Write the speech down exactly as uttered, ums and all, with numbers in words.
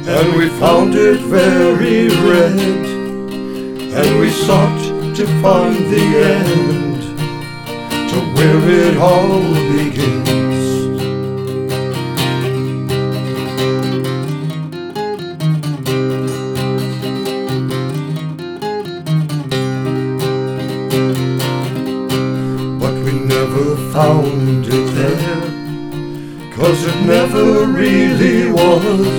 and we found it very red, and we sought to find the end to where it all begins. But we never found it there, 'cause it never really was.